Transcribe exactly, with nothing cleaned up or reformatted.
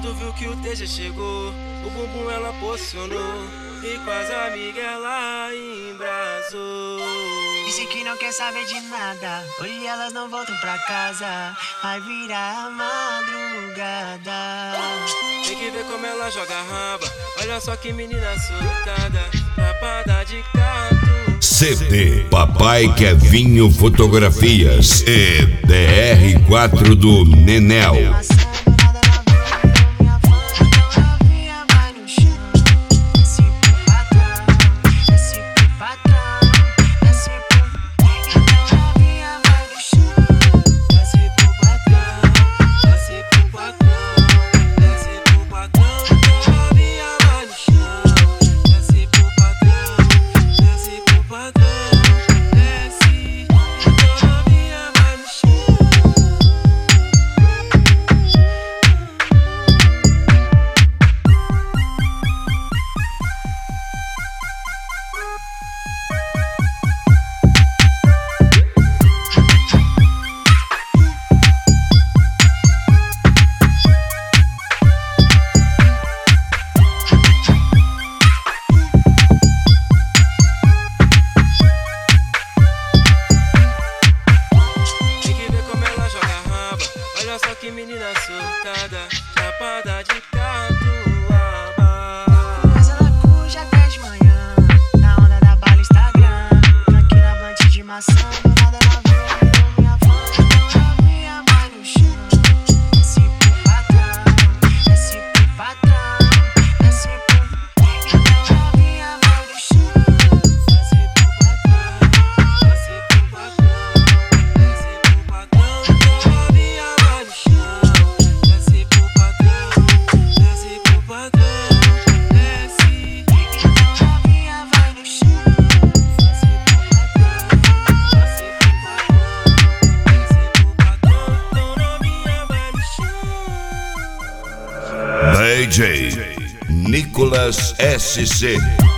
Quando viu que o T G chegou, o bumbum ela posicionou e com as amigas ela embrasou. Disse que não quer saber de nada, hoje elas não voltam pra casa, vai virar a madrugada. Tem que ver como ela joga raba, olha só que menina surtada, rapada de gato. C D Papai Kevinho Fotografias e D R quatro do Nenel. Olha só que menina surtada, chapada de catuaba. Mas ela cuja até de manhã, na onda da bala Instagram, aqui na blunt de maçã, do nada ela veio minha fã, então minha mãe no chão. Desce pro patrão, desce pro patrão, desce pro... Então ela minha mãe no chão. Desce pro patrão, desce pro patrão, desce pro patrão, então minha mãe no chão. Desce pro patrão, desce pro patrão, desce. Então ela minha vai no chão. Desce pro patrão, desce pro patrão, desce pro patrão, então minha mãe no chão. D J Nicolas S C